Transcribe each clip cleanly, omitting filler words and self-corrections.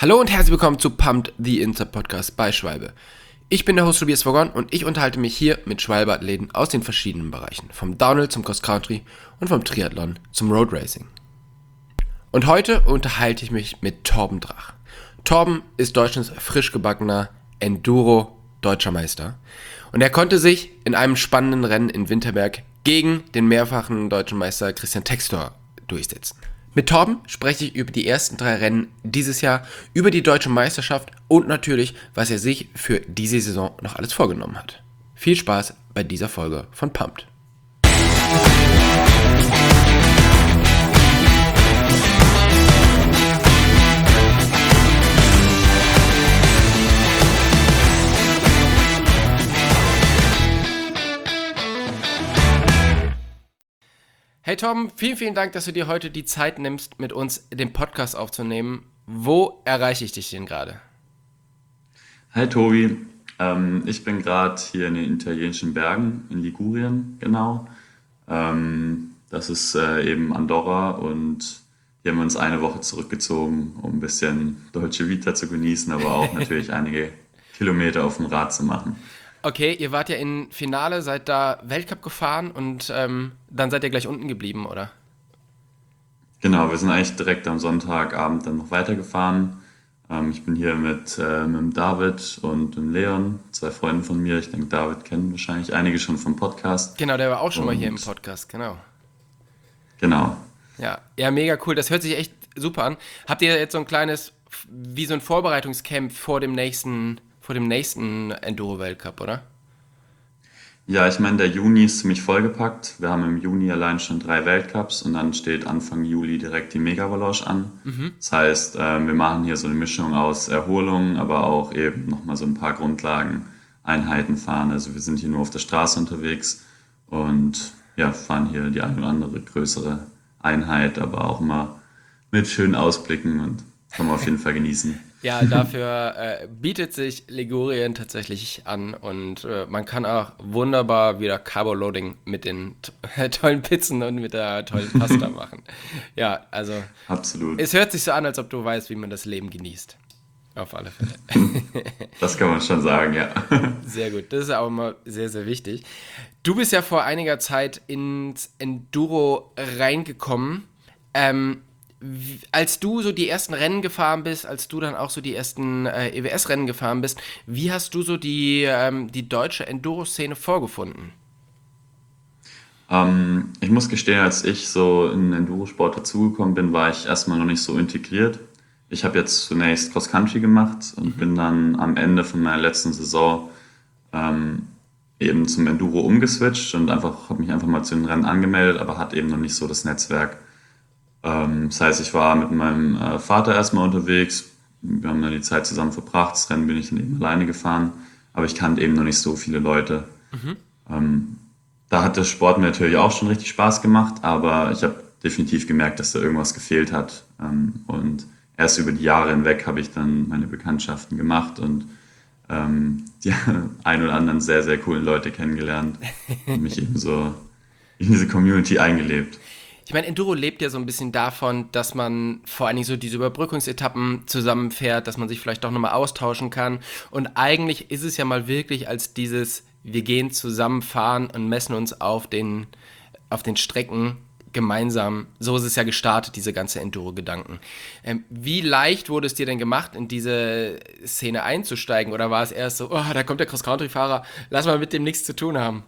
Hallo und herzlich willkommen zu Pumped, the Insta-Podcast bei Schwalbe. Ich bin der Host Tobias Vogon und ich unterhalte mich hier mit Schwalbe-Athleten aus den verschiedenen Bereichen. Vom Downhill zum Cross-Country und vom Triathlon zum Road Racing. Und heute unterhalte ich mich mit Torben Drach. Torben ist Deutschlands frisch gebackener Enduro-Deutscher Meister. Und er konnte sich in einem spannenden Rennen in Winterberg gegen den mehrfachen deutschen Meister Christian Textor durchsetzen. Mit Torben spreche ich über die ersten 3 Rennen dieses Jahr, über die deutsche Meisterschaft und natürlich, was er sich für diese Saison noch alles vorgenommen hat. Viel Spaß bei dieser Folge von Pumped. Hey Torben, vielen Dank, dass du dir heute die Zeit nimmst, mit uns den Podcast aufzunehmen. Wo erreiche ich dich denn gerade? Hi Tobi, ich bin gerade hier in den italienischen Bergen in Ligurien, genau. Das ist eben Andorra und hier haben wir uns eine Woche zurückgezogen, um ein bisschen Dolce Vita zu genießen, aber auch natürlich einige Kilometer auf dem Rad zu machen. Okay, ihr wart ja im Finale, seid da Weltcup gefahren und dann seid ihr gleich unten geblieben, oder? Genau, wir sind eigentlich direkt am Sonntagabend dann noch weitergefahren. Ich bin hier mit dem David und dem Leon, 2 Freunden von mir. Ich denke, David kennen wahrscheinlich einige schon vom Podcast. Genau, der war auch schon mal hier im Und Podcast, genau. genau. Ja, mega cool, das hört sich echt super an. Habt ihr jetzt so ein kleines, wie so ein Vorbereitungscamp vor dem nächsten Enduro-Weltcup, oder? Ja, ich meine, der Juni ist ziemlich vollgepackt. Wir haben im Juni allein schon 3 Weltcups und dann steht Anfang Juli direkt die Mega-Valoche an. Das heißt, wir machen hier so eine Mischung aus Erholung, aber auch eben nochmal so ein paar Grundlagen-Einheiten fahren. Also wir sind hier nur auf der Straße unterwegs und ja, fahren hier die eine oder andere größere Einheit, aber auch immer mit schönen Ausblicken und kann man auf jeden Fall genießen. Ja, dafür bietet sich Ligurien tatsächlich an und man kann auch wunderbar wieder Carbo-Loading mit den tollen Pizzen und mit der tollen Pasta machen. Ja, also Absolut. es hört sich so an, als ob du weißt, wie man das Leben genießt. Auf alle Fälle. Das kann man schon sagen, ja. Sehr gut, das ist auch immer sehr wichtig. Du bist ja vor einiger Zeit ins Enduro reingekommen. Als du so die ersten Rennen gefahren bist, als du dann auch so die ersten EWS-Rennen gefahren bist, wie hast du so die deutsche Enduro-Szene vorgefunden? Ich muss gestehen, als ich so in den Endurosport dazugekommen bin, war ich erstmal noch nicht so integriert. Ich habe jetzt zunächst Cross-Country gemacht und bin dann am Ende von meiner letzten Saison eben zum Enduro umgeswitcht und habe mich einfach mal zu den Rennen angemeldet, aber hatte eben noch nicht so das Netzwerk. Das heißt, ich war mit meinem Vater erstmal unterwegs. Wir haben dann die Zeit zusammen verbracht. Das Rennen bin ich dann eben alleine gefahren. Aber ich kannte eben noch nicht so viele Leute. Da hat der Sport mir natürlich auch schon richtig Spaß gemacht, aber ich habe definitiv gemerkt, dass da irgendwas gefehlt hat. Und erst über die Jahre hinweg habe ich dann meine Bekanntschaften gemacht und die ein oder anderen sehr coolen Leute kennengelernt und mich eben so in diese Community eingelebt. Ich meine, Enduro lebt ja so ein bisschen davon, dass man vor allen Dingen so diese Überbrückungsetappen zusammenfährt, dass man sich vielleicht auch nochmal austauschen kann. Und eigentlich ist es ja mal wirklich als dieses, wir gehen zusammen fahren und messen uns auf den Strecken gemeinsam. So ist es ja gestartet, diese ganze Enduro-Gedanken. Wie leicht wurde es dir denn gemacht, in diese Szene einzusteigen? Oder war es erst so, oh, da kommt der Cross-Country-Fahrer, lass mal mit dem nichts zu tun haben?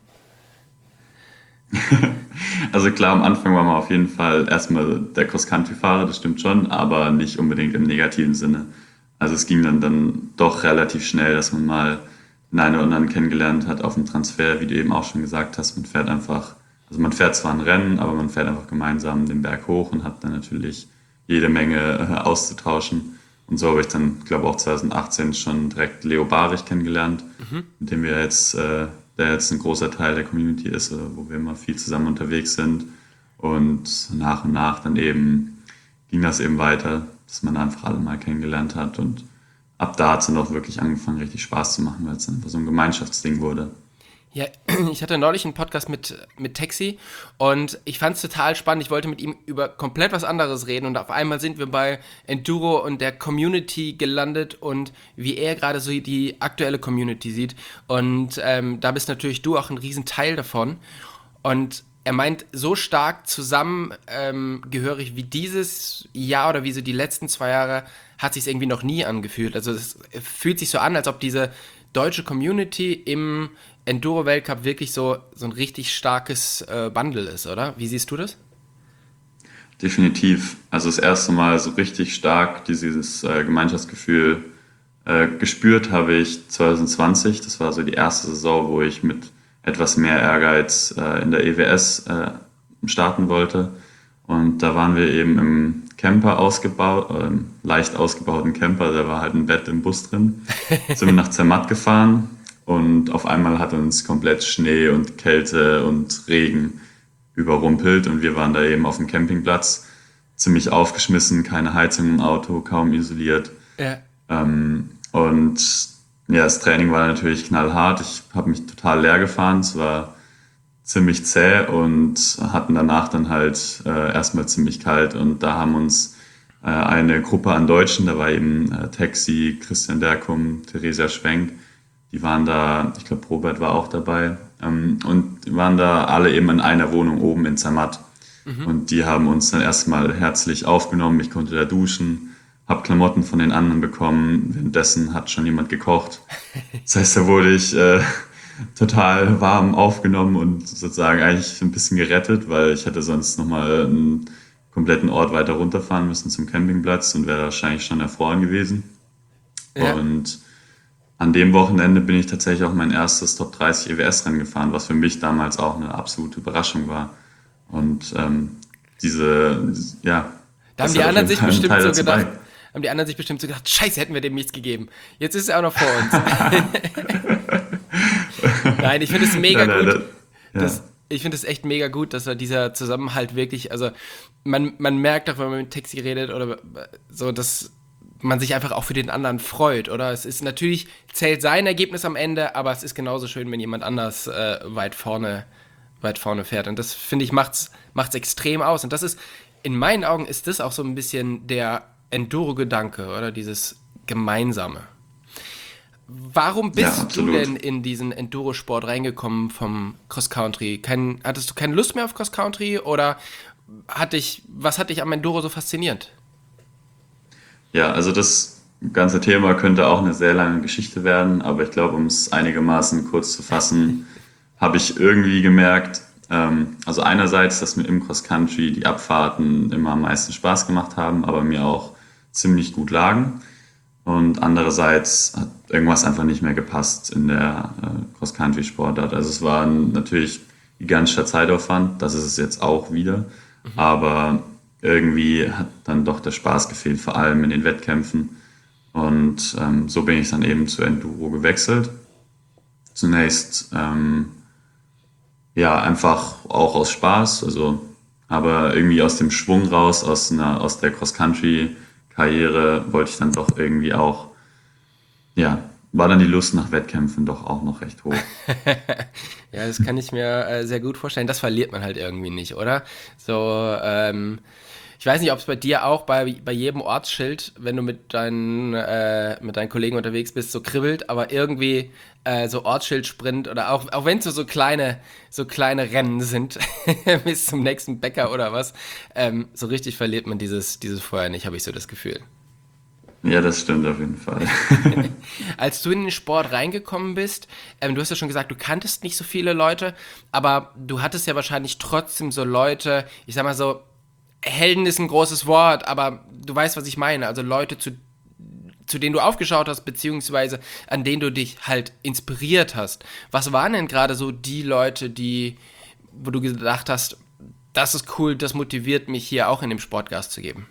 Also klar, am Anfang war man auf jeden Fall erstmal der Cross-Country-Fahrer, das stimmt schon, aber nicht unbedingt im negativen Sinne. Also es ging dann doch relativ schnell, dass man mal den einen oder anderen kennengelernt hat auf dem Transfer, wie du eben auch schon gesagt hast. Man fährt zwar ein Rennen, aber man fährt einfach gemeinsam den Berg hoch und hat dann natürlich jede Menge auszutauschen. Und so habe ich dann, glaube auch 2018 schon direkt Leo Barich kennengelernt, mit dem der jetzt ein großer Teil der Community ist, wo wir immer viel zusammen unterwegs sind. Und nach dann eben ging das eben weiter, dass man einfach alle mal kennengelernt hat. Und ab da hat es dann auch wirklich angefangen, richtig Spaß zu machen, weil es dann einfach so ein Gemeinschaftsding wurde. Ja, ich hatte neulich einen Podcast mit Taxi und ich fand es total spannend. Ich wollte mit ihm über komplett was anderes reden und auf einmal sind wir bei Enduro und der Community gelandet und wie er gerade so die aktuelle Community sieht. Und da bist natürlich du auch ein Riesenteil davon. Und er meint, so stark zusammengehörig wie dieses Jahr oder wie so die letzten 2 Jahre hat sich irgendwie noch nie angefühlt. Also es fühlt sich so an, als ob diese deutsche Community im Enduro-Weltcup wirklich so ein richtig starkes Bundle ist, oder? Wie siehst du das? Definitiv. Also das erste Mal so richtig stark dieses Gemeinschaftsgefühl gespürt habe ich 2020. Das war so die erste Saison, wo ich mit etwas mehr Ehrgeiz in der EWS starten wollte. Und da waren wir eben im Camper ausgebaut, leicht ausgebauten Camper, da war halt ein Bett im Bus drin. Sind wir nach Zermatt gefahren und auf einmal hat uns komplett Schnee und Kälte und Regen überrumpelt und wir waren da eben auf dem Campingplatz, ziemlich aufgeschmissen, keine Heizung im Auto, kaum isoliert. Ja. Und ja, das Training war natürlich knallhart. Ich habe mich total leer gefahren. Es war ziemlich zäh und hatten danach dann halt erstmal ziemlich kalt. Und da haben uns eine Gruppe an Deutschen, da war eben Taxi, Christian Derkum, Theresia Schwenk, die waren da, ich glaube Robert war auch dabei, und die waren da alle eben in einer Wohnung oben in Zermatt. Und die haben uns dann erstmal herzlich aufgenommen. Ich konnte da duschen, habe Klamotten von den anderen bekommen. Währenddessen hat schon jemand gekocht. Das heißt, da wurde ich total warm aufgenommen und sozusagen eigentlich ein bisschen gerettet, weil ich hätte sonst nochmal einen kompletten Ort weiter runterfahren müssen zum Campingplatz und wäre wahrscheinlich schon erfroren gewesen. Ja. Und an dem Wochenende bin ich tatsächlich auch mein erstes Top 30 EWS-Rennen gefahren, was für mich damals auch eine absolute Überraschung war. Und ja, Da haben das die hat auf anderen jeden sich Fall einen bestimmt Teil so dazu gedacht, bei. haben die anderen sich bestimmt so gedacht, Scheiße, hätten wir dem nichts gegeben. Jetzt ist er auch noch vor uns. Nein, ich finde es mega Nein, nein, gut. ja. Ich finde es echt mega gut, dass da dieser Zusammenhalt wirklich, also man merkt auch, wenn man mit Taxi redet oder so, dass man sich einfach auch für den anderen freut, oder? Es ist natürlich, zählt sein Ergebnis am Ende, aber es ist genauso schön, wenn jemand anders weit vorne fährt. Und das, finde ich, macht's extrem aus. Und das ist, in meinen Augen ist das auch so ein bisschen der Enduro-Gedanke, oder? Dieses Gemeinsame. Warum Ja, bist du absolut. denn in diesen Enduro-Sport reingekommen vom Cross-Country? Hattest du keine Lust mehr auf Cross-Country oder was hat dich am Enduro so fasziniert? Ja, also das ganze Thema könnte auch eine sehr lange Geschichte werden, aber ich glaube, um es einigermaßen kurz zu fassen, habe ich irgendwie gemerkt, also einerseits, dass mir im Cross-Country die Abfahrten immer am meisten Spaß gemacht haben, aber mir auch ziemlich gut lagen. Und andererseits hat irgendwas einfach nicht mehr gepasst in der Cross-Country-Sportart. Also es war natürlich gigantischer Zeitaufwand, das ist es jetzt auch wieder, aber irgendwie hat dann doch der Spaß gefehlt, vor allem in den Wettkämpfen. Und so bin ich dann eben zu Enduro gewechselt. Zunächst ja einfach auch aus Spaß, also aber irgendwie aus dem Schwung raus, aus der Cross-Country-Karriere wollte ich dann doch irgendwie auch, ja, war dann die Lust nach Wettkämpfen doch auch noch recht hoch. Ja, das kann ich mir sehr gut vorstellen. Das verliert man halt irgendwie nicht, oder? So, ich weiß nicht, ob es bei dir auch bei jedem Ortsschild, wenn du mit deinen Kollegen unterwegs bist, so kribbelt, aber irgendwie so Ortsschildsprint oder auch wenn es so kleine Rennen sind, bis zum nächsten Bäcker oder was, so richtig verliert man dieses Feuer nicht, habe ich so das Gefühl. Ja, das stimmt auf jeden Fall. Als du in den Sport reingekommen bist, du hast ja schon gesagt, du kanntest nicht so viele Leute, aber du hattest ja wahrscheinlich trotzdem so Leute, ich sag mal so, Helden ist ein großes Wort, aber du weißt, was ich meine. Also Leute, zu denen du aufgeschaut hast, beziehungsweise an denen du dich halt inspiriert hast. Was waren denn gerade so die Leute, wo du gedacht hast, das ist cool, das motiviert mich hier auch in dem Sport Gas zu geben?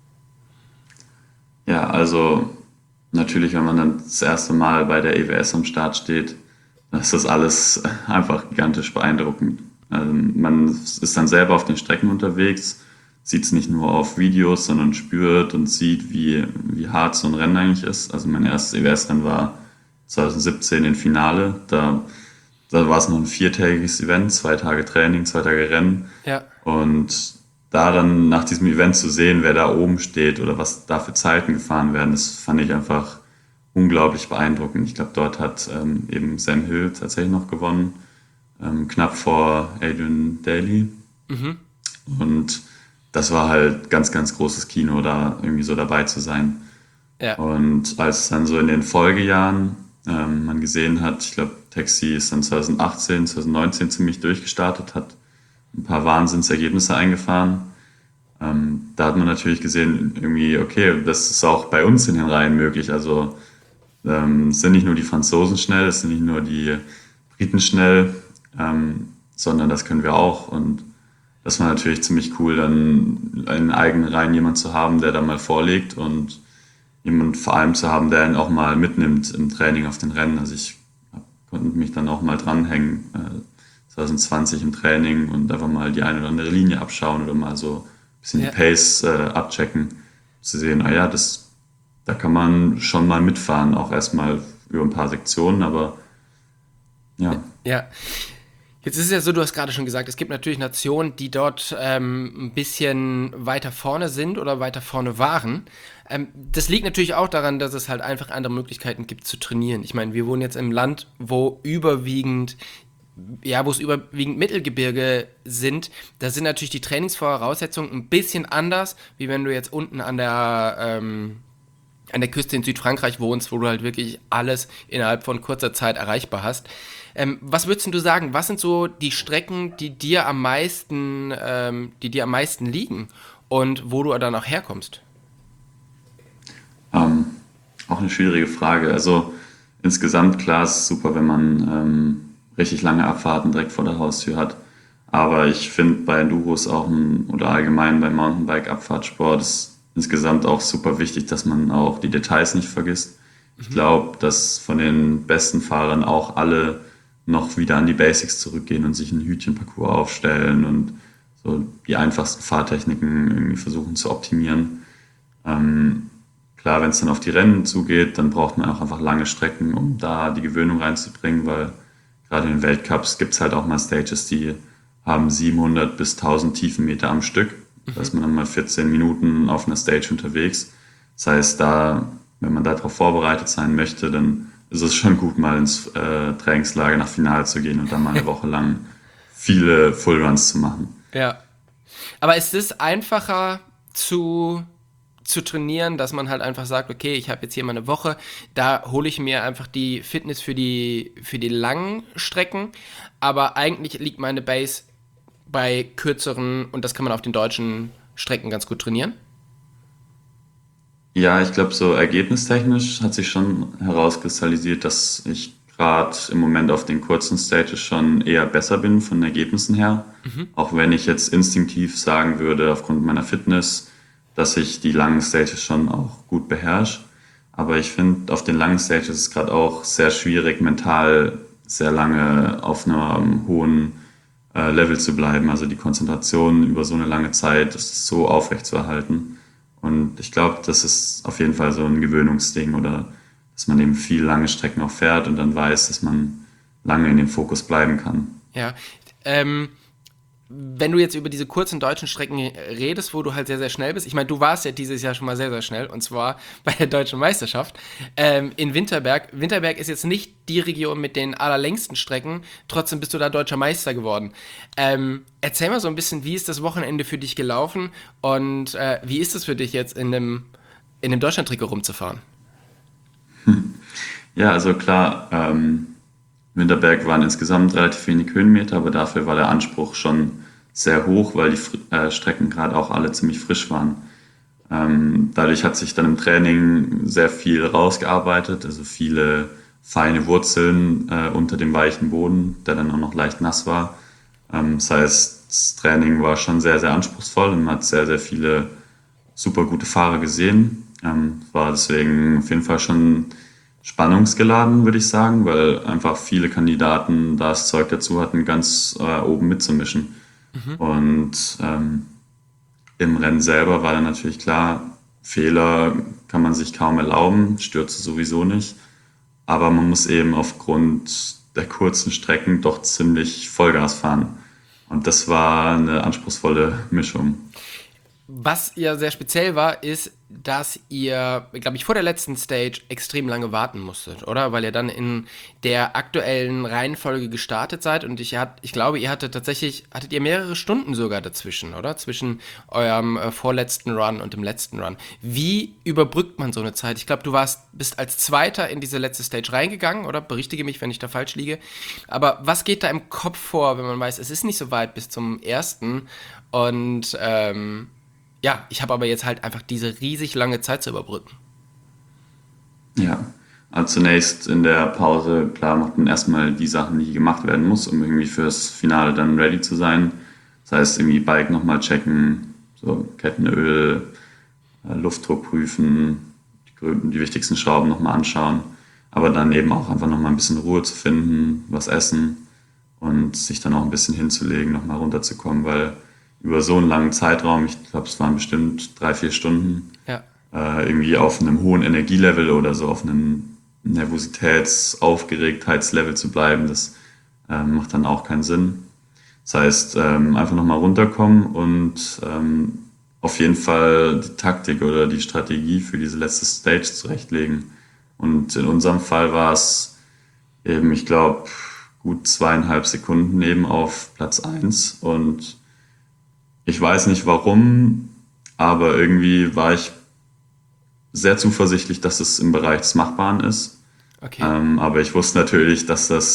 Ja, also natürlich, wenn man dann das erste Mal bei der EWS am Start steht, dann ist das alles einfach gigantisch beeindruckend. Also man ist dann selber auf den Strecken unterwegs, sieht es nicht nur auf Videos, sondern spürt und sieht, wie hart so ein Rennen eigentlich ist. Also mein erstes EWS-Rennen war 2017 im Finale. Da da war es noch ein viertägiges Event, 2 Tage Training, 2 Tage Rennen. Ja, Und da dann nach diesem Event zu sehen, wer da oben steht oder was da für Zeiten gefahren werden, das fand ich einfach unglaublich beeindruckend. Ich glaube, dort hat eben Sam Hill tatsächlich noch gewonnen, knapp vor Adrian Daly. Und das war halt ganz, ganz großes Kino, da irgendwie so dabei zu sein. ja, Und als dann so in den Folgejahren man gesehen hat, ich glaube, Taxi ist dann 2018, 2019 ziemlich durchgestartet, hat ein paar Wahnsinnsergebnisse eingefahren. Da hat man natürlich gesehen, irgendwie, okay, das ist auch bei uns in den Reihen möglich. Also es sind nicht nur die Franzosen schnell, es sind nicht nur die Briten schnell, sondern das können wir auch. Und das war natürlich ziemlich cool, dann in den eigenen Reihen jemand zu haben, der da mal vorlegt und jemand vor allem zu haben, der ihn auch mal mitnimmt im Training auf den Rennen. Also ich konnte mich dann auch mal dranhängen, 2020 im Training und einfach mal die eine oder andere Linie abschauen oder mal so ein bisschen die ja. Pace abchecken, zu sehen, ja, da kann man schon mal mitfahren, auch erstmal über ein paar Sektionen, aber ja. Ja. Jetzt ist es ja so, du hast gerade schon gesagt, es gibt natürlich Nationen, die dort ein bisschen weiter vorne sind oder weiter vorne waren. Das liegt natürlich auch daran, dass es halt einfach andere Möglichkeiten gibt zu trainieren. Ich meine, wir wohnen jetzt im Land, wo es überwiegend Mittelgebirge sind. Da sind natürlich die Trainingsvoraussetzungen ein bisschen anders, wie wenn du jetzt unten an der Küste in Südfrankreich wohnst, wo du halt wirklich alles innerhalb von kurzer Zeit erreichbar hast. Was würdest du sagen? Was sind so die Strecken, die dir am meisten liegen und wo du dann auch herkommst? Ähm, Auch eine schwierige Frage. Also insgesamt klar ist es super, wenn man richtig lange Abfahrten direkt vor der Haustür hat. Aber ich finde bei Enduros auch oder allgemein beim Mountainbike-Abfahrtsport ist insgesamt auch super wichtig, dass man auch die Details nicht vergisst. Ich glaube, dass von den besten Fahrern auch alle noch wieder an die Basics zurückgehen und sich einen Hütchenparcours aufstellen und so die einfachsten Fahrtechniken irgendwie versuchen zu optimieren. Klar, wenn es dann auf die Rennen zugeht, dann braucht man auch einfach lange Strecken, um da die Gewöhnung reinzubringen, weil gerade in den Weltcups gibt es halt auch mal Stages, die haben 700 bis 1000 Tiefenmeter am Stück. Da ist man dann mal 14 Minuten auf einer Stage unterwegs. Das heißt, wenn man darauf vorbereitet sein möchte, dann ist es schon gut, mal ins Trainingslager nach Finale zu gehen und dann mal eine Woche lang viele Fullruns zu machen. Ja. Aber ist es einfacher zu trainieren, dass man halt einfach sagt, okay, ich habe jetzt hier mal eine Woche, da hole ich mir einfach die Fitness für die langen Strecken, aber eigentlich liegt meine Base bei kürzeren und das kann man auf den deutschen Strecken ganz gut trainieren. Ja, ich glaube, so ergebnistechnisch hat sich schon herauskristallisiert, dass ich gerade im Moment auf den kurzen Stages schon eher besser bin von den Ergebnissen her. Auch wenn ich jetzt instinktiv sagen würde, aufgrund meiner Fitness, dass ich die langen Stages schon auch gut beherrsche. Aber ich finde, auf den langen Stages ist es gerade auch sehr schwierig, mental sehr lange auf einem hohen Level zu bleiben. Also die Konzentration über so eine lange Zeit, das ist so aufrecht zu erhalten. Und ich glaube, das ist auf jeden Fall so ein Gewöhnungsding oder dass man eben viel lange Strecken auch fährt und dann weiß, dass man lange in dem Fokus bleiben kann. Ja. Ähm, Wenn du jetzt über diese kurzen deutschen Strecken redest, wo du halt sehr, sehr schnell bist, ich meine, du warst ja dieses Jahr schon mal sehr, sehr schnell, und zwar bei der Deutschen Meisterschaft in Winterberg. Winterberg ist jetzt nicht die Region mit den allerlängsten Strecken, trotzdem bist du da deutscher Meister geworden. Erzähl mal so ein bisschen, wie ist das Wochenende für dich gelaufen und wie ist es für dich jetzt in dem Deutschland-Trikot rumzufahren? Ja, also klar, Winterberg waren insgesamt relativ wenig Höhenmeter, aber dafür war der Anspruch schon sehr hoch, weil die Strecken gerade auch alle ziemlich frisch waren. Dadurch hat sich dann im Training sehr viel rausgearbeitet, also viele feine Wurzeln unter dem weichen Boden, der dann auch noch leicht nass war. Das heißt, das Training war schon sehr, sehr anspruchsvoll und man hat sehr, sehr viele super gute Fahrer gesehen. War deswegen auf jeden Fall schon spannungsgeladen, würde ich sagen, weil einfach viele Kandidaten das Zeug dazu hatten, ganz oben mitzumischen. Und im Rennen selber war dann natürlich klar, Fehler kann man sich kaum erlauben, Stürze sowieso nicht. Aber man muss eben aufgrund der kurzen Strecken doch ziemlich Vollgas fahren. Und das war eine anspruchsvolle Mischung. Was ja sehr speziell war, ist, dass ihr, glaube ich, vor der letzten Stage extrem lange warten musstet, oder? Weil ihr dann in der aktuellen Reihenfolge gestartet seid und ich glaube, hattet ihr mehrere Stunden sogar dazwischen, oder? Zwischen eurem vorletzten Run und dem letzten Run. Wie überbrückt man so eine Zeit? Ich glaube, bist als Zweiter in diese letzte Stage reingegangen, oder? Berichtige mich, wenn ich da falsch liege. Aber was geht da im Kopf vor, wenn man weiß, es ist nicht so weit bis zum ersten und ja, ich habe aber jetzt halt einfach diese riesig lange Zeit zu überbrücken. Ja, also zunächst in der Pause, klar, macht man erstmal die Sachen, die gemacht werden muss, um irgendwie fürs Finale dann ready zu sein. Das heißt, irgendwie Bike nochmal checken, so Kettenöl, Luftdruck prüfen, die wichtigsten Schrauben nochmal anschauen, aber dann eben auch einfach nochmal ein bisschen Ruhe zu finden, was essen und sich dann auch ein bisschen hinzulegen, nochmal runterzukommen, weil über so einen langen Zeitraum, ich glaube, es waren bestimmt 3, 4 Stunden, Ja. irgendwie auf einem hohen Energielevel oder so auf einem Nervositäts-Aufgeregtheitslevel zu bleiben, das macht dann auch keinen Sinn. Das heißt, einfach nochmal runterkommen und auf jeden Fall die Taktik oder die Strategie für diese letzte Stage zurechtlegen. Und in unserem Fall war es eben, ich glaube, gut 2,5 Sekunden eben auf Platz 1. Und ich weiß nicht warum, aber irgendwie war ich sehr zuversichtlich, dass es im Bereich des Machbaren ist. Okay. Aber ich wusste natürlich,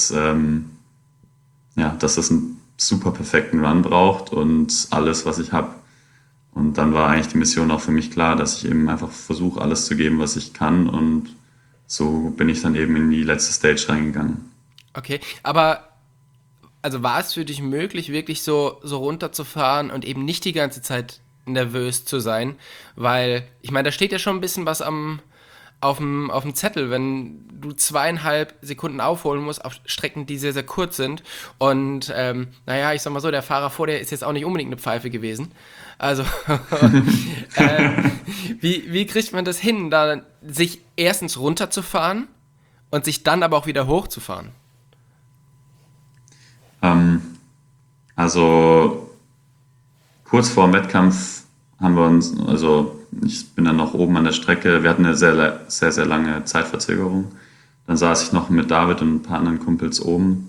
dass das einen super perfekten Run braucht und alles, was ich habe. Und dann war eigentlich die Mission auch für mich klar, dass ich eben einfach versuche, alles zu geben, was ich kann. Und so bin ich dann eben in die letzte Stage reingegangen. Okay. Aber also war es für dich möglich, wirklich so runterzufahren und eben nicht die ganze Zeit nervös zu sein? Weil, ich meine, da steht ja schon ein bisschen was auf dem Zettel, wenn du 2,5 Sekunden aufholen musst auf Strecken, die sehr, sehr kurz sind. Und naja, ich sag mal so, der Fahrer vor dir ist jetzt auch nicht unbedingt eine Pfeife gewesen. Also, äh, wie kriegt man das hin, da sich erstens runterzufahren und sich dann aber auch wieder hochzufahren? Ähm, also kurz vor dem Wettkampf haben wir uns, also ich bin dann noch oben an der Strecke, wir hatten eine sehr, sehr, sehr lange Zeitverzögerung. Dann saß ich noch mit David und ein paar anderen Kumpels oben.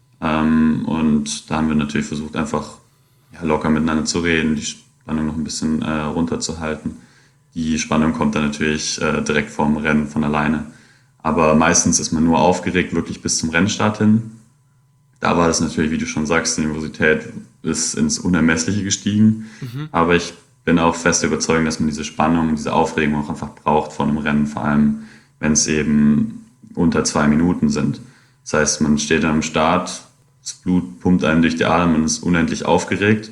Und da haben wir natürlich versucht, einfach locker miteinander zu reden, die Spannung noch ein bisschen runterzuhalten. Die Spannung kommt dann natürlich direkt vorm Rennen von alleine. Aber meistens ist man nur aufgeregt, wirklich bis zum Rennstart hin. Da war das natürlich, wie du schon sagst, die Nervosität ist ins Unermessliche gestiegen. Aber ich bin auch fest überzeugt, dass man diese Spannung, diese Aufregung auch einfach braucht vor einem Rennen, vor allem wenn es eben unter 2 Minuten sind. Das heißt, man steht dann am Start, das Blut pumpt einem durch die Adern, man ist unendlich aufgeregt.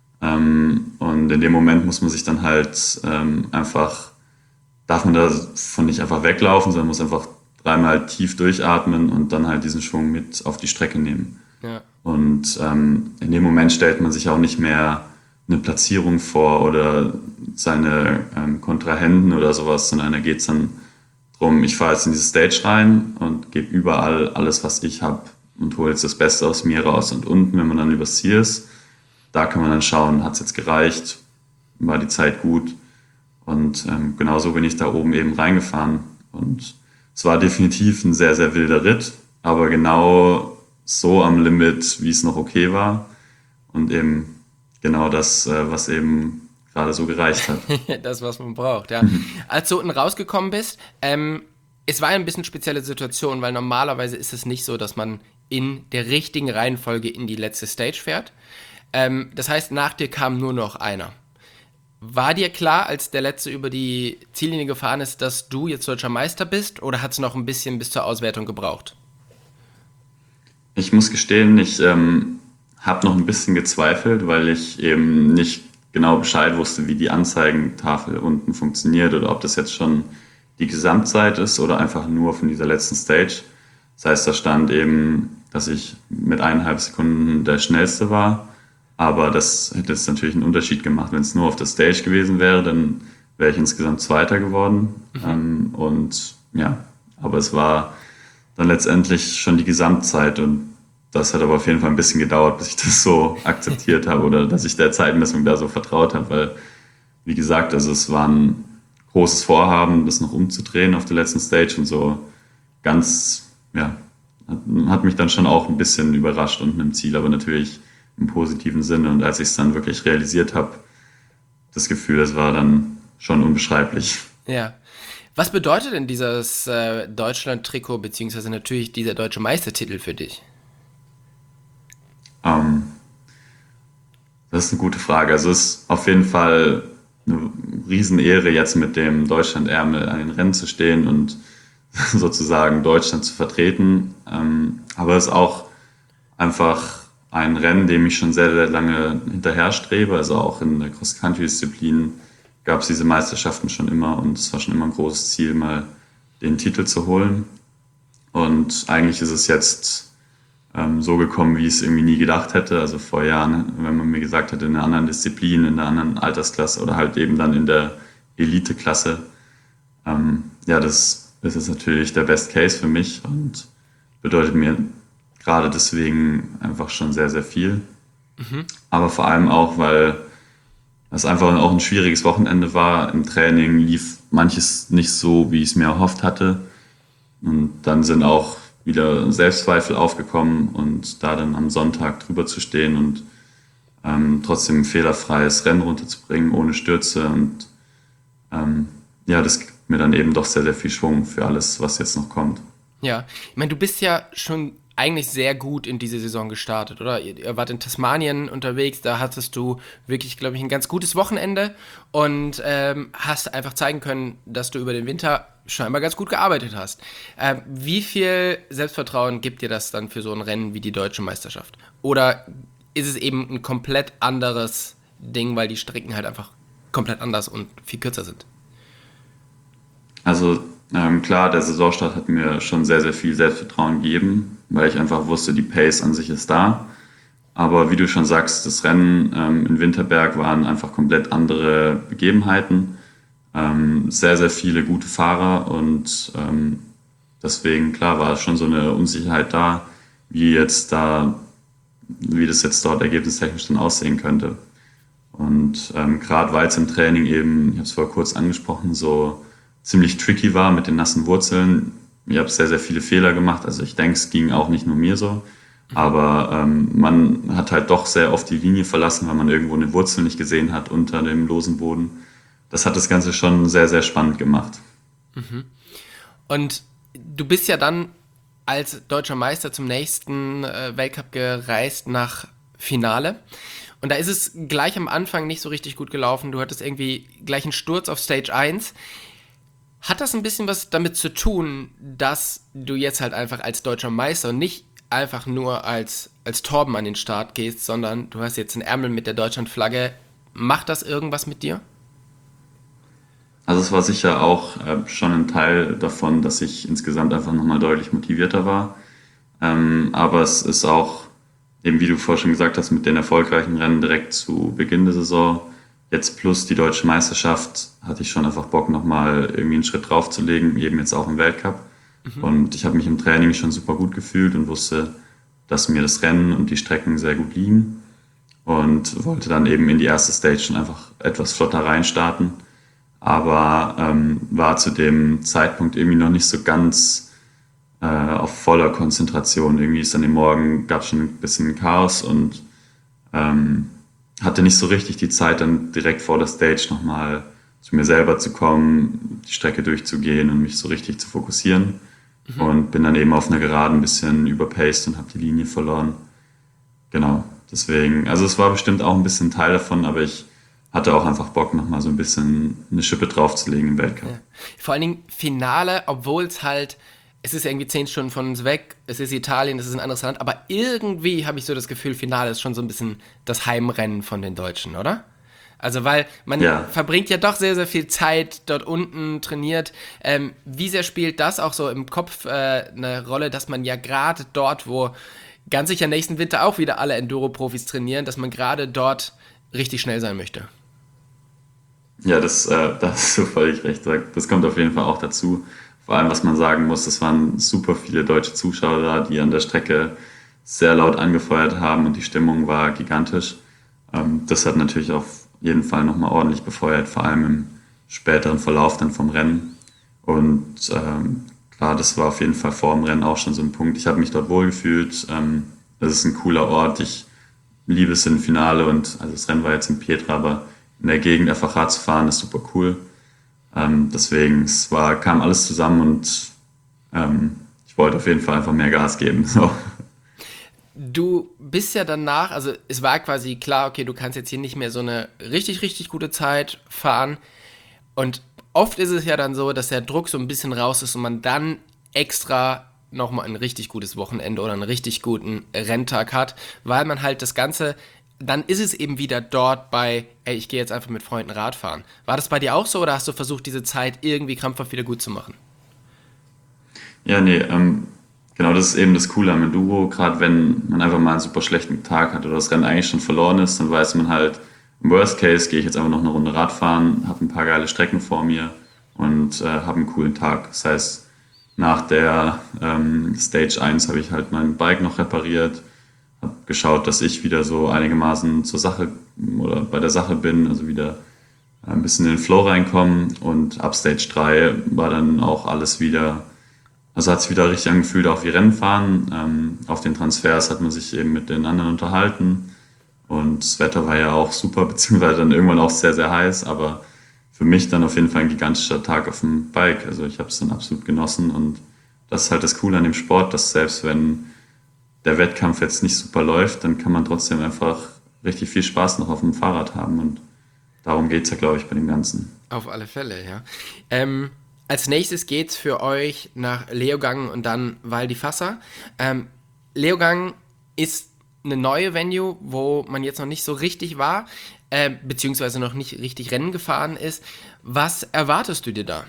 Und in dem Moment muss man sich dann halt darf man davon nicht einfach weglaufen, sondern muss einfach dreimal tief durchatmen und dann halt diesen Schwung mit auf die Strecke nehmen. Ja. Und in dem Moment stellt man sich auch nicht mehr eine Platzierung vor oder seine Kontrahenten oder sowas, sondern da geht es dann drum, ich fahre jetzt in diese Stage rein und gebe überall alles, was ich habe und hole jetzt das Beste aus mir raus. Und unten, wenn man dann übers Ziel ist, da kann man dann schauen, hat es jetzt gereicht, war die Zeit gut. Und genauso bin ich da oben eben reingefahren. Und es war definitiv ein sehr, sehr wilder Ritt, aber genau so am Limit, wie es noch okay war. Und eben genau das, was eben gerade so gereicht hat. Das, was man braucht, ja. Als du unten rausgekommen bist, es war ein bisschen spezielle Situation, weil normalerweise ist es nicht so, dass man in der richtigen Reihenfolge in die letzte Stage fährt. Das heißt, nach dir kam nur noch einer. War dir klar, als der Letzte über die Ziellinie gefahren ist, dass du jetzt deutscher Meister bist, oder hat es noch ein bisschen bis zur Auswertung gebraucht? Ich muss gestehen, ich habe noch ein bisschen gezweifelt, weil ich eben nicht genau Bescheid wusste, wie die Anzeigentafel unten funktioniert oder ob das jetzt schon die Gesamtzeit ist oder einfach nur von dieser letzten Stage. Das heißt, da stand eben, dass ich mit 1,5 Sekunden der Schnellste war, aber das hätte jetzt natürlich einen Unterschied gemacht. Wenn es nur auf der Stage gewesen wäre, dann wäre ich insgesamt Zweiter geworden. Und ja, aber es war dann letztendlich schon die Gesamtzeit und das hat aber auf jeden Fall ein bisschen gedauert, bis ich das so akzeptiert habe oder dass ich der Zeitmessung da so vertraut habe, weil, wie gesagt, also es war ein großes Vorhaben, das noch umzudrehen auf der letzten Stage und so ganz, ja, hat mich dann schon auch ein bisschen überrascht und mit dem Ziel, aber natürlich im positiven Sinne. Und als ich es dann wirklich realisiert habe, das Gefühl, das war dann schon unbeschreiblich. Ja. Was bedeutet denn dieses Deutschland-Trikot, beziehungsweise natürlich dieser deutsche Meistertitel für dich? Ähm, Das ist eine gute Frage. Also es ist auf jeden Fall eine Riesenehre, jetzt mit dem Deutschland-Ärmel an den Rennen zu stehen und sozusagen Deutschland zu vertreten. Aber es ist auch einfach ein Rennen, dem ich schon sehr, sehr lange hinterher strebe. Also auch in der Cross-Country-Disziplin gab es diese Meisterschaften schon immer und es war schon immer ein großes Ziel, mal den Titel zu holen. Und eigentlich ist es jetzt so gekommen, wie ich es irgendwie nie gedacht hätte. Also vor Jahren, wenn man mir gesagt hätte, in einer anderen Disziplin, in einer anderen Altersklasse oder halt eben dann in der Eliteklasse, ja, das ist natürlich der Best Case für mich und bedeutet mir gerade deswegen einfach schon sehr, sehr viel. Aber vor allem auch, weil es einfach auch ein schwieriges Wochenende war. Im Training lief manches nicht so, wie ich es mir erhofft hatte. Und dann sind auch wieder Selbstzweifel aufgekommen und da dann am Sonntag drüber zu stehen und trotzdem ein fehlerfreies Rennen runterzubringen, ohne Stürze. Und ja, das gibt mir dann eben doch sehr, sehr viel Schwung für alles, was jetzt noch kommt. Ja, ich meine, du bist ja schon eigentlich sehr gut in diese Saison gestartet, oder? Ihr wart in Tasmanien unterwegs, da hattest du wirklich, glaube ich, ein ganz gutes Wochenende und hast einfach zeigen können, dass du über den Winter scheinbar ganz gut gearbeitet hast. Wie viel Selbstvertrauen gibt dir das dann für so ein Rennen wie die Deutsche Meisterschaft? Oder ist es eben ein komplett anderes Ding, weil die Strecken halt einfach komplett anders und viel kürzer sind? Also klar, der Saisonstart hat mir schon sehr, sehr viel Selbstvertrauen gegeben, weil ich einfach wusste, die Pace an sich ist da. Aber wie du schon sagst, das Rennen in Winterberg waren einfach komplett andere Begebenheiten. Sehr, sehr viele gute Fahrer und deswegen, klar, war schon so eine Unsicherheit da, wie das jetzt dort ergebnistechnisch dann aussehen könnte. Und gerade weil es im Training eben, ich habe es vorher kurz angesprochen, so ziemlich tricky war mit den nassen Wurzeln. Ich habe sehr, sehr viele Fehler gemacht. Also ich denke, es ging auch nicht nur mir so. Aber man hat halt doch sehr oft die Linie verlassen, weil man irgendwo eine Wurzel nicht gesehen hat unter dem losen Boden. Das hat das Ganze schon sehr, sehr spannend gemacht. Und du bist ja dann als deutscher Meister zum nächsten Weltcup gereist nach Finale. Und da ist es gleich am Anfang nicht so richtig gut gelaufen. Du hattest irgendwie gleich einen Sturz auf Stage 1. Hat das ein bisschen was damit zu tun, dass du jetzt halt einfach als deutscher Meister und nicht einfach nur als Torben an den Start gehst, sondern du hast jetzt einen Ärmel mit der Deutschlandflagge. Macht das irgendwas mit dir? Also es war sicher auch schon ein Teil davon, dass ich insgesamt einfach nochmal deutlich motivierter war. Aber es ist auch, eben wie du vorher schon gesagt hast, mit den erfolgreichen Rennen direkt zu Beginn der Saison, jetzt plus die deutsche Meisterschaft, hatte ich schon einfach Bock, nochmal irgendwie einen Schritt draufzulegen, eben jetzt auch im Weltcup. Und ich habe mich im Training schon super gut gefühlt und wusste, dass mir das Rennen und die Strecken sehr gut liegen. Und wollte dann eben in die erste Stage schon einfach etwas flotter reinstarten. Aber war zu dem Zeitpunkt irgendwie noch nicht so ganz auf voller Konzentration. Irgendwie ist an dem Morgen, gab es schon ein bisschen Chaos und hatte nicht so richtig die Zeit, dann direkt vor der Stage nochmal zu mir selber zu kommen, die Strecke durchzugehen und mich so richtig zu fokussieren. Und bin dann eben auf einer Geraden ein bisschen überpaced und habe die Linie verloren. Genau, deswegen, also es war bestimmt auch ein bisschen Teil davon, aber ich hatte auch einfach Bock, nochmal so ein bisschen eine Schippe draufzulegen im Weltcup. Ja. Vor allen Dingen Finale, obwohl es halt, es ist irgendwie 10 Stunden von uns weg, es ist Italien, es ist ein anderes Land, aber irgendwie habe ich so das Gefühl, Finale ist schon so ein bisschen das Heimrennen von den Deutschen, oder? Also weil man Ja, verbringt ja doch sehr, sehr viel Zeit dort unten, trainiert. Wie sehr spielt das auch so im Kopf eine Rolle, dass man ja gerade dort, wo ganz sicher nächsten Winter auch wieder alle Enduro-Profis trainieren, dass man gerade dort richtig schnell sein möchte? ja, da hast du völlig recht. Das kommt auf jeden Fall auch dazu. Vor allem, was man sagen muss, es waren super viele deutsche Zuschauer da, die an der Strecke sehr laut angefeuert haben und die Stimmung war gigantisch. Das hat natürlich auf jeden Fall nochmal ordentlich befeuert, vor allem im späteren Verlauf dann vom Rennen. Und klar, das war auf jeden Fall vor dem Rennen auch schon so ein Punkt. Ich habe mich dort wohlgefühlt. Das ist ein cooler Ort. Ich liebe es im Finale und also das Rennen war jetzt in Pietra, aber in der Gegend einfach Rad zu fahren ist super cool. Deswegen, kam alles zusammen und ich wollte auf jeden Fall einfach mehr Gas geben. So. Du bist ja danach, also es war quasi klar, okay, du kannst jetzt hier nicht mehr so eine richtig, richtig gute Zeit fahren. Und oft ist es ja dann so, dass der Druck so ein bisschen raus ist und man dann extra nochmal ein richtig gutes Wochenende oder einen richtig guten Renntag hat, weil man halt das Ganze, dann ist es eben wieder dort bei, ey, ich gehe jetzt einfach mit Freunden Radfahren. War das bei dir auch so oder hast du versucht, diese Zeit irgendwie krampfhaft wieder gut zu machen? Ja, nee, genau das ist eben das Coole am Enduro. Gerade wenn man einfach mal einen super schlechten Tag hat oder das Rennen eigentlich schon verloren ist, dann weiß man halt, im Worst Case gehe ich jetzt einfach noch eine Runde Radfahren, habe ein paar geile Strecken vor mir und habe einen coolen Tag. Das heißt, nach der Stage 1 habe ich halt mein Bike noch repariert, habe geschaut, dass ich wieder so einigermaßen zur Sache oder bei der Sache bin, also wieder ein bisschen in den Flow reinkommen und ab Stage 3 war dann auch alles wieder, also hat es wieder richtig angefühlt, auch wie Rennen fahren. Auf den Transfers hat man sich eben mit den anderen unterhalten und das Wetter war ja auch super, beziehungsweise dann irgendwann auch sehr, sehr heiß, aber für mich dann auf jeden Fall ein gigantischer Tag auf dem Bike. Also ich habe es dann absolut genossen und das ist halt das Coole an dem Sport, dass selbst wenn der Wettkampf jetzt nicht super läuft, dann kann man trotzdem einfach richtig viel Spaß noch auf dem Fahrrad haben und darum geht's ja, glaube ich, bei dem Ganzen. Auf alle Fälle, ja. Als nächstes geht's für euch nach Leogang und dann Val di Fassa. Leogang ist eine neue Venue, wo man jetzt noch nicht so richtig war, beziehungsweise noch nicht richtig Rennen gefahren ist. Was erwartest du dir da?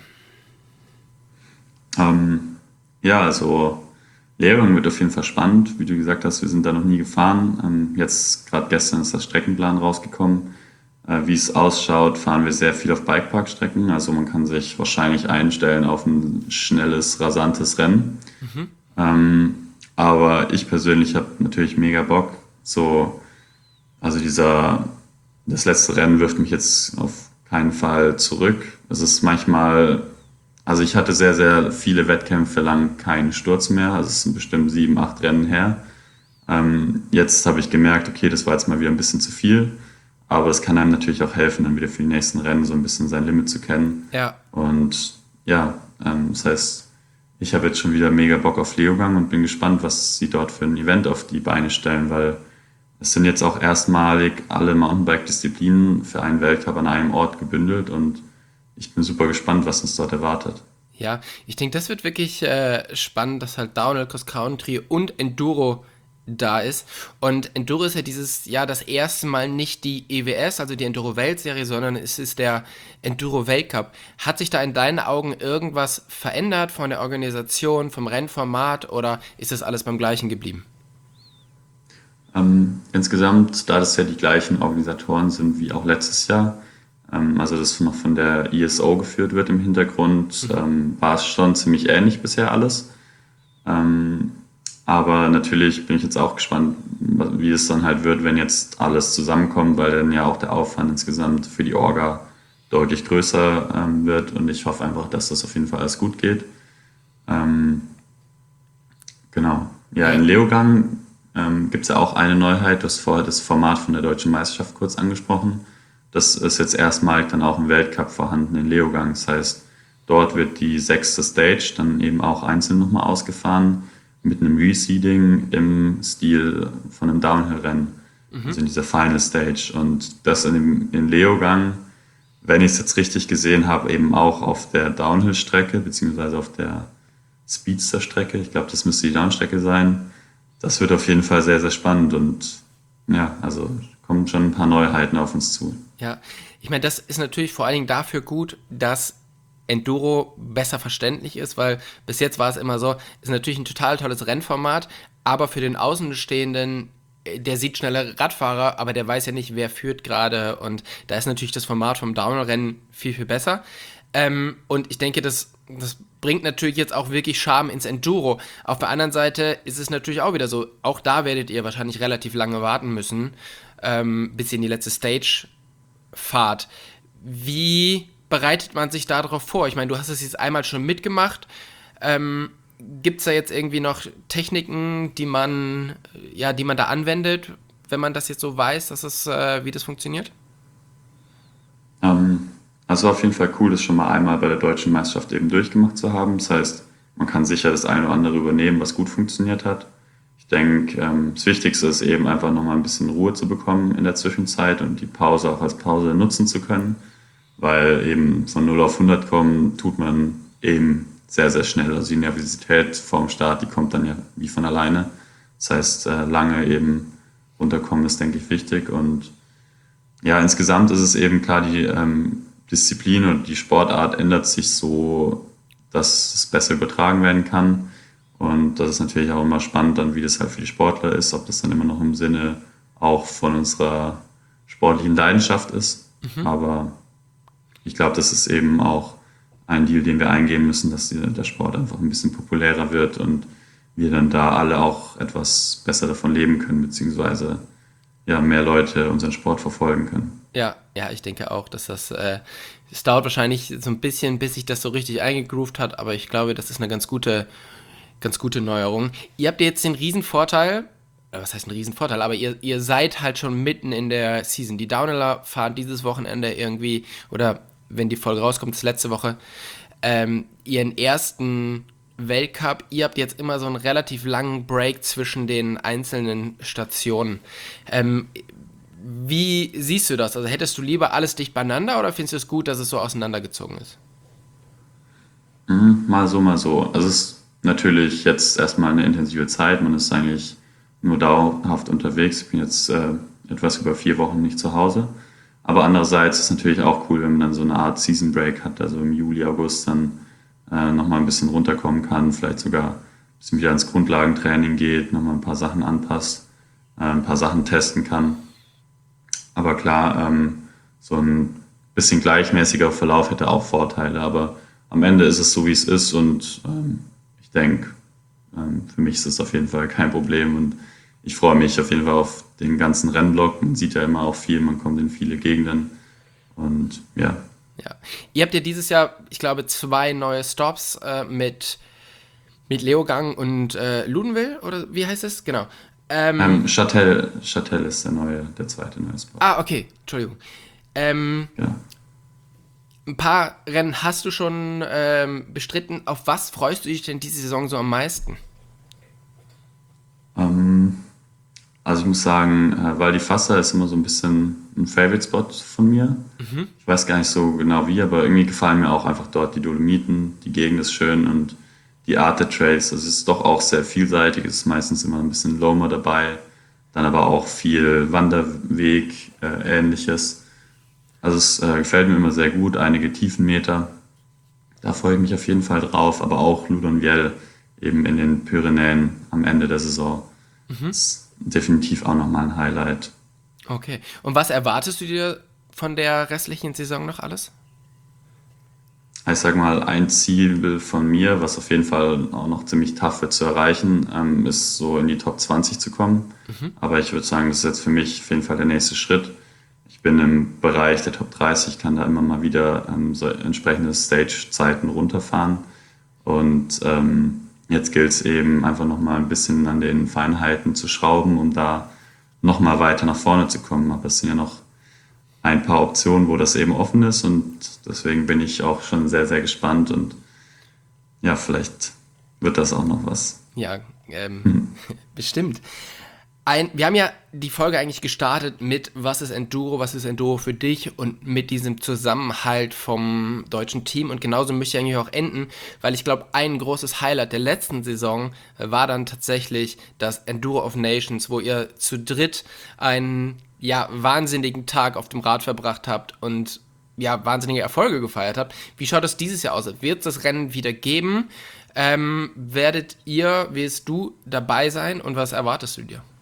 Ähm, ja, also Lehrgang wird auf jeden Fall spannend. Wie du gesagt hast, wir sind da noch nie gefahren. Jetzt, gerade gestern, ist das Streckenplan rausgekommen. Wie es ausschaut, fahren wir sehr viel auf Bikeparkstrecken. Also man kann sich wahrscheinlich einstellen auf ein schnelles, rasantes Rennen. Ähm, aber ich persönlich habe natürlich mega Bock. So, also das letzte Rennen wirft mich jetzt auf keinen Fall zurück. Es ist manchmal, also ich hatte sehr, sehr viele Wettkämpfe lang keinen Sturz mehr. Also es sind bestimmt 7, 8 Rennen her. Jetzt habe ich gemerkt, okay, das war jetzt mal wieder ein bisschen zu viel. Aber es kann einem natürlich auch helfen, dann wieder für die nächsten Rennen so ein bisschen sein Limit zu kennen. Ja, Und ja, das heißt, ich habe jetzt schon wieder mega Bock auf Leogang und bin gespannt, was sie dort für ein Event auf die Beine stellen, weil es sind jetzt auch erstmalig alle Mountainbike-Disziplinen für einen Weltcup an einem Ort gebündelt und ich bin super gespannt, was uns dort erwartet. ja. Ich denke, das wird wirklich spannend, dass halt Downhill, Cross Country und Enduro da ist. Und Enduro ist ja dieses Jahr das erste Mal nicht die EWS, also die Enduro-Weltserie, sondern es ist der Enduro-Weltcup. Hat sich da in deinen Augen irgendwas verändert von der Organisation, vom Rennformat oder ist das alles beim Gleichen geblieben? Insgesamt, da das ja die gleichen Organisatoren sind wie auch letztes Jahr, also das noch von der ISO geführt wird im Hintergrund, war es schon ziemlich ähnlich bisher alles. Ähm, aber natürlich bin ich jetzt auch gespannt, wie es dann halt wird, wenn jetzt alles zusammenkommt, weil dann ja auch der Aufwand insgesamt für die Orga deutlich größer wird und ich hoffe einfach, dass das auf jeden Fall alles gut geht. Ähm, genau. Ja, in Leogang gibt es ja auch eine Neuheit. Du hast vorher das Format von der Deutschen Meisterschaft kurz angesprochen. Das ist jetzt erstmalig dann auch im Weltcup vorhanden in Leogang. Das heißt, dort wird die sechste Stage dann eben auch einzeln nochmal ausgefahren mit einem Reseeding im Stil von einem Downhill-Rennen, also in dieser Final Stage. Und das in Leogang, wenn ich es jetzt richtig gesehen habe, eben auch auf der Downhill-Strecke, beziehungsweise auf der Speedster-Strecke. Ich glaube, das müsste die Downstrecke sein. Das wird auf jeden Fall sehr, sehr spannend und ja, also kommen schon ein paar Neuheiten auf uns zu. Ja, ich meine, das ist natürlich vor allen Dingen dafür gut, dass Enduro besser verständlich ist, weil bis jetzt war es immer so, ist natürlich ein total tolles Rennformat, aber für den Außenstehenden, der sieht schnelle Radfahrer, aber der weiß ja nicht, wer führt gerade und da ist natürlich das Format vom Downhill-Rennen viel, viel besser. Und ich denke, das bringt natürlich jetzt auch wirklich Charme ins Enduro. Auf der anderen Seite ist es natürlich auch wieder so, auch da werdet ihr wahrscheinlich relativ lange warten müssen, bis ihr in die letzte Stage fahrt. Wie bereitet man sich darauf vor? Ich meine, du hast es jetzt einmal schon mitgemacht. Gibt es da jetzt irgendwie noch Techniken, die man da anwendet, wenn man das jetzt so weiß, wie das funktioniert? Ähm, also auf jeden Fall cool, das schon mal einmal bei der deutschen Meisterschaft eben durchgemacht zu haben. Das heißt, man kann sicher das eine oder andere übernehmen, was gut funktioniert hat. Ich denke, das Wichtigste ist eben einfach nochmal ein bisschen Ruhe zu bekommen in der Zwischenzeit und die Pause auch als Pause nutzen zu können, weil eben von 0 auf 100 kommen tut man eben sehr, sehr schnell. Also die Nervosität vorm Start, die kommt dann ja wie von alleine. Das heißt, lange eben runterkommen ist, denke ich, wichtig. Und ja, insgesamt ist es eben klar, die Disziplin und die Sportart ändert sich so, dass es besser übertragen werden kann. Und das ist natürlich auch immer spannend, dann wie das halt für die Sportler ist, ob das dann immer noch im Sinne auch von unserer sportlichen Leidenschaft ist. Aber ich glaube, das ist eben auch ein Deal, den wir eingehen müssen, dass der Sport einfach ein bisschen populärer wird und wir dann da alle auch etwas besser davon leben können, beziehungsweise ja, mehr Leute unseren Sport verfolgen können. Ja, ich denke auch, es dauert wahrscheinlich so ein bisschen, bis sich das so richtig eingegroovt hat, aber ich glaube, das ist eine ganz gute Neuerung. Ihr habt jetzt den Riesenvorteil, was heißt ein Riesenvorteil, aber ihr seid halt schon mitten in der Season. Die Downhiller fahren dieses Wochenende irgendwie, oder wenn die Folge rauskommt, ist letzte Woche, ihren ersten Weltcup. Ihr habt jetzt immer so einen relativ langen Break zwischen den einzelnen Stationen. Ähm, Wie siehst du das? Also hättest du lieber alles dicht beieinander oder findest du es gut, dass es so auseinandergezogen ist? Mal so, mal so. Also es ist natürlich jetzt erstmal eine intensive Zeit. Man ist eigentlich nur dauerhaft unterwegs. Ich bin jetzt etwas über 4 Wochen nicht zu Hause. Aber andererseits ist es natürlich auch cool, wenn man dann so eine Art Season Break hat, also im Juli, August dann nochmal ein bisschen runterkommen kann, vielleicht sogar ein bisschen wieder ins Grundlagentraining geht, nochmal ein paar Sachen anpasst, ein paar Sachen testen kann. Aber klar, so ein bisschen gleichmäßiger Verlauf hätte auch Vorteile, aber am Ende ist es so, wie es ist und ich denke, für mich ist es auf jeden Fall kein Problem und ich freue mich auf jeden Fall auf den ganzen Rennblock. Man sieht ja immer auch viel, man kommt in viele Gegenden und ja. Ja. Ihr habt ja dieses Jahr, ich glaube, zwei neue Stops mit Leogang und Ludenwil, oder wie heißt es? Genau. Châtel ist der zweite neue Spot. Okay, Entschuldigung. Ähm, Ja. ein paar Rennen hast du schon bestritten. Auf was freust du dich denn diese Saison so am meisten? Ähm, also ich muss sagen, Val di Fassa ist immer so ein bisschen ein Favorite-Spot von mir. Ich weiß gar nicht so genau wie, aber irgendwie gefallen mir auch einfach dort die Dolomiten, die Gegend ist schön und die Art der Trails, also es ist doch auch sehr vielseitig, es ist meistens immer ein bisschen Lomer dabei, dann aber auch viel Wanderweg, Ähnliches. Also es gefällt mir immer sehr gut, einige Tiefenmeter, da freue ich mich auf jeden Fall drauf, aber auch Loudonvielle eben in den Pyrenäen am Ende der Saison ist definitiv auch nochmal ein Highlight. Okay. Und was erwartest du dir von der restlichen Saison noch alles? Ich sag mal, ein Ziel von mir, was auf jeden Fall auch noch ziemlich tough wird zu erreichen, ist so in die Top 20 zu kommen. Aber ich würde sagen, das ist jetzt für mich auf jeden Fall der nächste Schritt. Ich bin im Bereich der Top 30, kann da immer mal wieder so entsprechende Stage-Zeiten runterfahren. Und jetzt gilt es eben einfach nochmal ein bisschen an den Feinheiten zu schrauben, um da nochmal weiter nach vorne zu kommen. Aber es sind ja noch ein paar Optionen, wo das eben offen ist und deswegen bin ich auch schon sehr, sehr gespannt und ja, vielleicht wird das auch noch was. Ja, bestimmt. Wir haben ja die Folge eigentlich gestartet mit was ist Enduro für dich und mit diesem Zusammenhalt vom deutschen Team und genauso möchte ich eigentlich auch enden, weil ich glaube, ein großes Highlight der letzten Saison war dann tatsächlich das Enduro of Nations, wo ihr zu dritt einen wahnsinnigen Tag auf dem Rad verbracht habt und ja, wahnsinnige Erfolge gefeiert habt. Wie schaut das dieses Jahr aus? Wird es das Rennen wieder geben? Wirst du dabei sein und was erwartest du dir?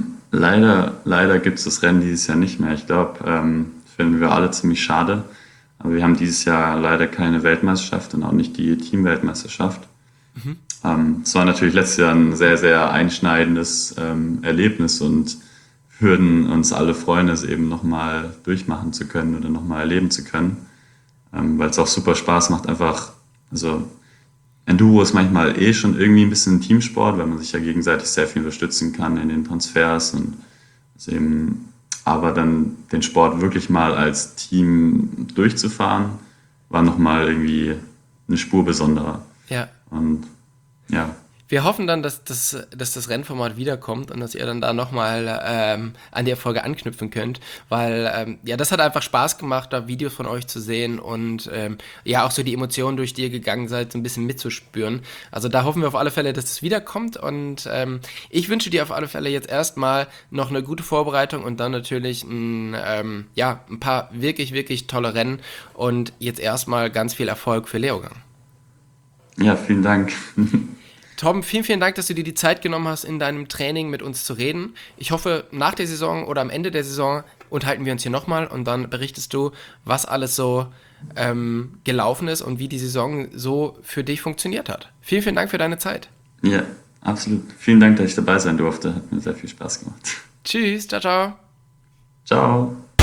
Leider gibt es das Rennen dieses Jahr nicht mehr. Ich glaube, finden wir alle ziemlich schade. Aber wir haben dieses Jahr leider keine Weltmeisterschaft und auch nicht die Teamweltmeisterschaft. Es war natürlich letztes Jahr ein sehr, sehr einschneidendes Erlebnis und würden uns alle freuen, es eben nochmal durchmachen zu können oder nochmal erleben zu können, weil es auch super Spaß macht, einfach, also Enduro ist manchmal schon irgendwie ein bisschen ein Teamsport, weil man sich ja gegenseitig sehr viel unterstützen kann in den Transfers und es eben, aber dann den Sport wirklich mal als Team durchzufahren, war nochmal irgendwie eine Spur besonderer. Ja. Und ja, Wir hoffen dann, dass das Rennformat wiederkommt und dass ihr dann da nochmal an die Erfolge anknüpfen könnt, weil ja, das hat einfach Spaß gemacht, da Videos von euch zu sehen und ja, auch so die Emotionen, durch die ihr gegangen seid, so ein bisschen mitzuspüren. Also da hoffen wir auf alle Fälle, dass es wiederkommt und ich wünsche dir auf alle Fälle jetzt erstmal noch eine gute Vorbereitung und dann natürlich ja, ein paar wirklich, wirklich tolle Rennen und jetzt erstmal ganz viel Erfolg für Leogang. ja, vielen Dank. Torben, vielen, vielen Dank, dass du dir die Zeit genommen hast, in deinem Training mit uns zu reden. Ich hoffe, nach der Saison oder am Ende der Saison unterhalten wir uns hier nochmal und dann berichtest du, was alles so gelaufen ist und wie die Saison so für dich funktioniert hat. Vielen, vielen Dank für deine Zeit. Ja, absolut. Vielen Dank, dass ich dabei sein durfte. Hat mir sehr viel Spaß gemacht. Tschüss, ciao, ciao. Ciao.